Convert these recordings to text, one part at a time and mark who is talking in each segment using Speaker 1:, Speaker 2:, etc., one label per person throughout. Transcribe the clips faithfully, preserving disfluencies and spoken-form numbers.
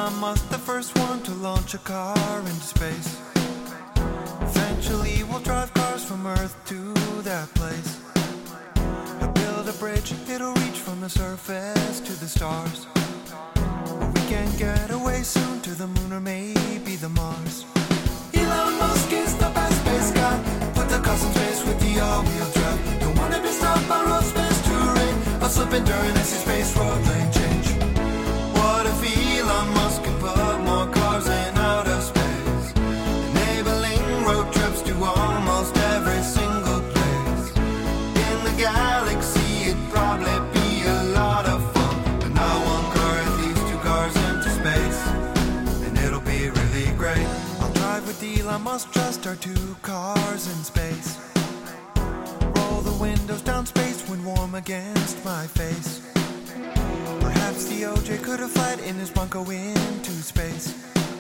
Speaker 1: Elon Musk, the first one to launch a car into space. Eventually we'll drive cars from Earth to that place. He'll build a bridge, it'll reach from the surface to the stars. We can get away soon to the moon or maybe the Mars. Elon Musk is the best space guy. Put the cars in space with the all-wheel drive. Don't wanna be stopped by road space terrain. I'll slip in during I see space road lane change. What if Elon Musk can put more cars in outer space, enabling road trips to almost every single place in the galaxy? It'd probably be a lot of fun, but not one car, at least two cars into space, and it'll be really great. I'll drive with Elon Musk, just our two cars in space. Roll the windows down, space wind warm against my face. Perhaps the O J could have fled in his Bronco into space.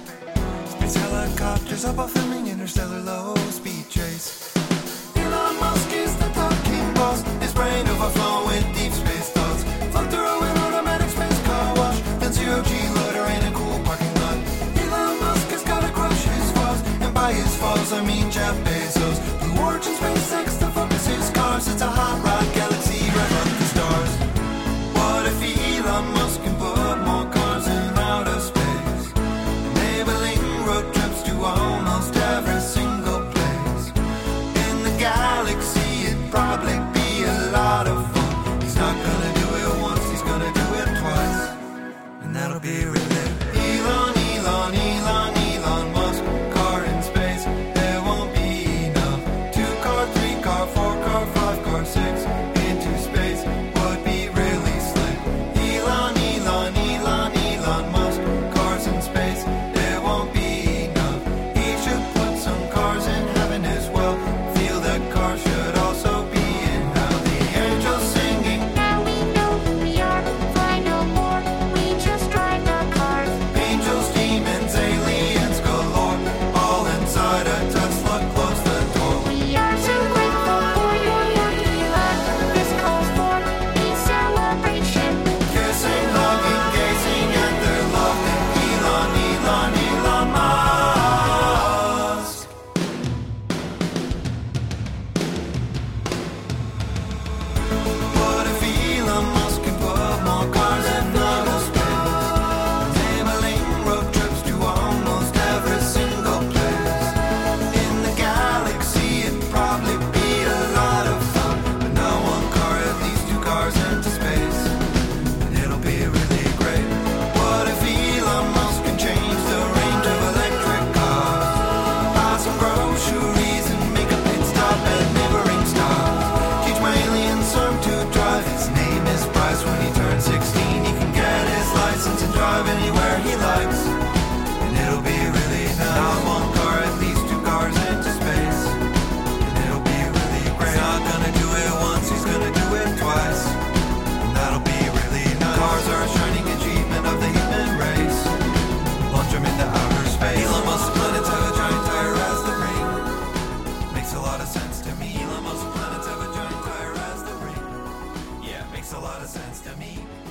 Speaker 1: Space helicopters up, filming interstellar low-speed chase. Elon Musk is the talking boss. His brain overflow with deep space thoughts. Float through an automatic space car wash, then zero-G loader in a cool parking lot. Elon Musk has gotta crush his foes, and by his foes I mean Jeff Bezos. Blue Origin SpaceX to focus his cars. It's a hot rod galaxy right up the stars. What if Elon Musk can put more cars in outer space, enabling road trips to almost every single place in the galaxy? It'd probably be a lot of fun. He's not gonna do it once, he's gonna do it twice, and that'll be really Elon, Elon, Elon, Elon Musk. Car in space, there won't be enough. Two car, three car, four car, five car, six into space would be really slick. Elon, Elon, Elon, Elon Musk. Cars in space, there won't be enough. He should put some cars in heaven as well. Feel that cars should also be in hell. The angels singing,
Speaker 2: Now we know who we are, fly no more, we just drive the cars.
Speaker 1: angels, demons, aliens galore, all inside a Tesla. Close the door.
Speaker 2: We are so grateful for your work, Elon. This calls for a celebration.
Speaker 1: Kissing, hugging, gazing at their love. Elon, Elon, Elon Musk. What if Elon Musk can put more cars in outer space, enabling road trips to almost every single place in the galaxy? It'd probably be a lot of fun, but not one car, at least two cars into space, and it'll be really great. What if Elon Musk can change the range of electric cars, buy some groceries and make a pit stop at neighboring stars, teach my alien son to drive. His name is Bryce. When he turns sixteen, he can get his license and drive anywhere he likes, and it'll be really nice. Not one car, at least two cars into space, and it'll be really great. He's not gonna do it once, he's gonna do it twice, and that'll be really nice. Cars are a shining achievement of the human race. Launch them into outer space. Elon Musk's planets have a giant tire as the ring. Makes a lot of sense to me. Elon Musk's planets have a giant tire as the ring. Yeah, makes a lot of sense to me.